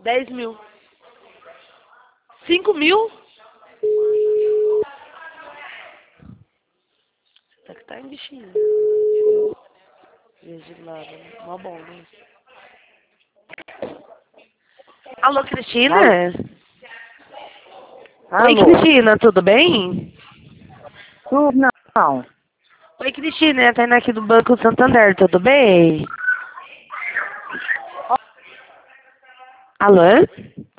10.000. 5.000? Tá que tá em bichinho. Vigilado. Mó bom, né? Alô, Cristina? Alô? Oi, Cristina, tudo bem? Tudo não. Oi, Cristina, é a Tainá aqui do Banco Santander, tudo bem? Alô?